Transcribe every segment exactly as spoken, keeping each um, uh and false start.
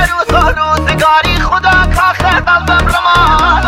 روز و روزگاری خدا کاخه قلبم رمان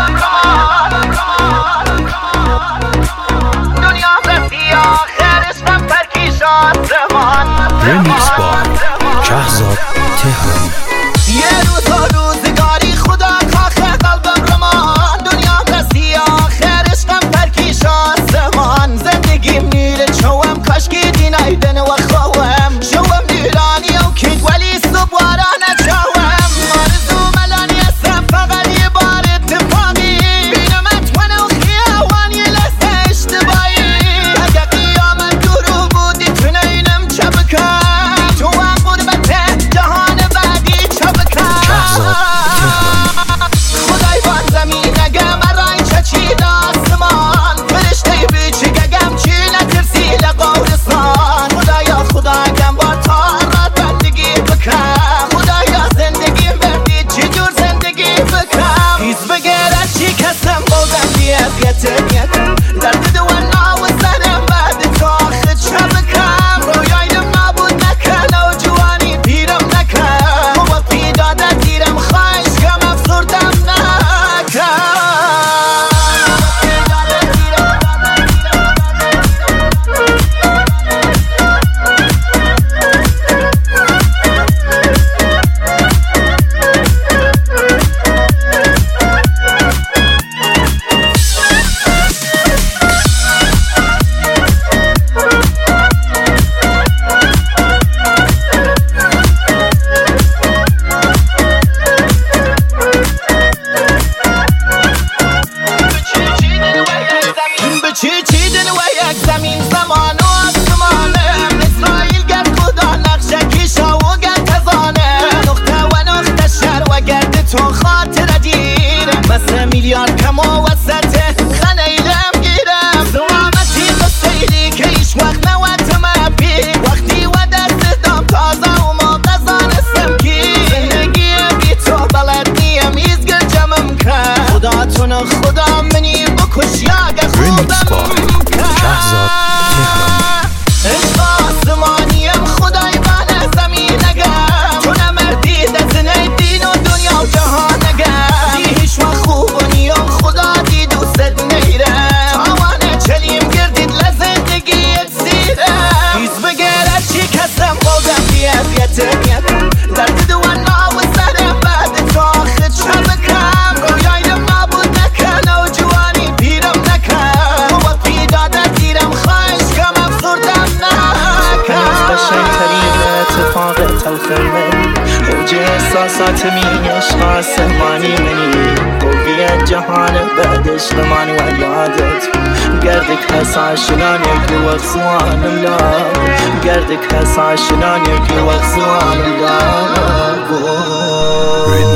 دنیا رسی آخرش غم ترکیش آسمان رمیکس با شهزاد تهرانی. یه روز و روزگاری خدا کاخه قلبم رمان دنیا رسی آخرش غم ترکیش آسمان زندگیم میره چوم کاشکی دینایدن و خوام شوم نیرانی و کید ولی صبحارانه چوم آرزو ملانی هستم فقط یه بار اتفاقی بینمت ونه و خیاوان یه لحظه اشتباهی اگه قیامت درو بودی تو نینم چه بکن تو هم غربت جهان بعدی چه بکن خدای با زمین اگه مرای چچید آسمان فرشته بیچی گگم چی نترسی لقورستان خدایا خدا اگم با تارات بندگی بکن خدایا زندگیم بردی چی جور زندگی بکن هیز بگرد چی کسم بودم بیفیت نیتم درد دوانا و زنم بعد تو آخد چه بکن رویایم نابود نکن و جوانی پیرم نکن خوب پیداده دیرم خواهش کم افسردم نکن چی چیدن و یک زمین زمان و آسمانه اسرائیل گرد خدا نقشه کیشا و گرد تزانه نقطه و نقطه شهر و گرد تو خاطر دیره مثل میلیارد کم و وسط خانه ایلم گیرم سلامتی قصیلی که ایش وقت نوتم بی وقتی و دست دام تازه و ما قزانستم کی زندگی بی تو بلد نیم ایزگر جمعم کن خدا تون خدا منی بکش یاگ رمیکس با شهزاد تهرانی. عشق آسمانیم خدای بانه زمین نگم تو نمردی دزنه دین و دنیا و جهان نگم دی هیچ و خوب و نیم خدا دی دوست نیره تاوانه چلیم گردید لزندگی اکسیره هیز بگرد چی کسم بودم بیفیت نیتم درد دوانا و سرم بعد تو آخد چه بکم رویایم نابود نکن و جوانی پیرم نکن خوب پیداده دیرم خواهش کم افسردم نکن قشنگترین اتفاق تلخ من اوج احساسات می عشق آسمانی منی قوی جهان بعد عشق من و یادت گردک هسا شنان یک وقت سوانم لا گردک هسا شنان یک وقت سوانم لا